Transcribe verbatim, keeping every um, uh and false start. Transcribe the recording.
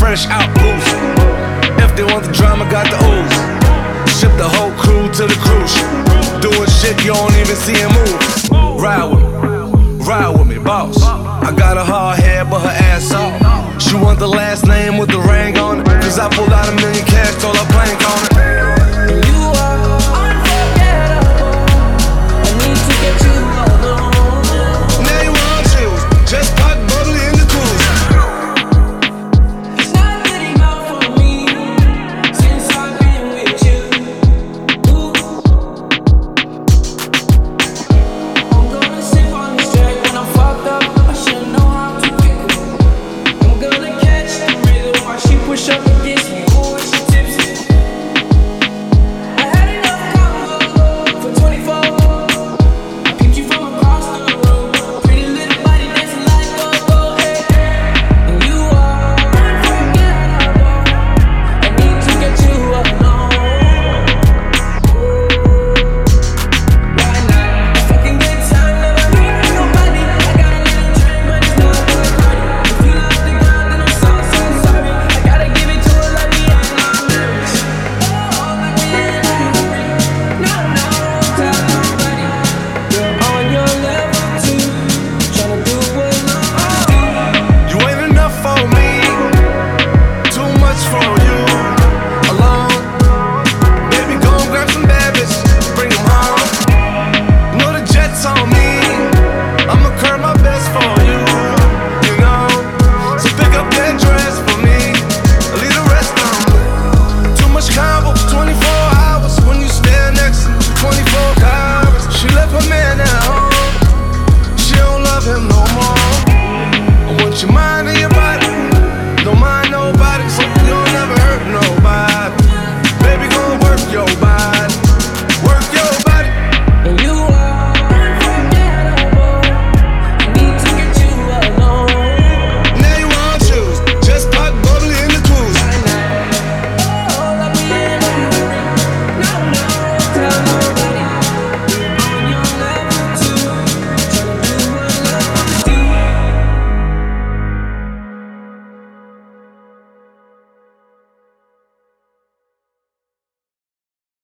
fresh out booze. If they want the drama, got the ooze. Ship the whole crew to the cruise. Doing shit you don't even see him move. Ride with me, ride with me, boss. I got a hard head, but her ass off. She want the last name with the ring on it. Cause I pulled out a million cash, told her plank on it. And you are unforgettable. I need to get you alone. Now you want chills, just pop bubbly in the cruise. It's not good enough for me since I've been with you. Ooh. I'm gonna sip on this track when I'm fucked up. I should know how to pick it. I'm gonna catch the rhythm while she push up against me. Ooh, she tipsy. I had enough combo for twenty-four. I picked you from across the room. Pretty little body dancing like go-go, hey. And you are unforgettable. I need to get you alone. Why not? If I can get time, never need nobody. I got a little dream, but it's not good party. If you love the girl, then I'm so, so sorry. I gotta give it to her like the end of the lyrics. Oh, like the end of the lyrics. No, no, tell nobody. You're on your level too. Tryna do what I do. You ain't enough for me, too much for you. Alone, baby, go and grab some bad bitches, bring them home. You know the jet's on me, I'ma curb my best for you. You know, so pick up that dress for me, leave the rest on. Too much combo for twenty-four hours when you stand next to me, twenty-four hours. She left her man at home, she don't love him no more. I want your mind and your body.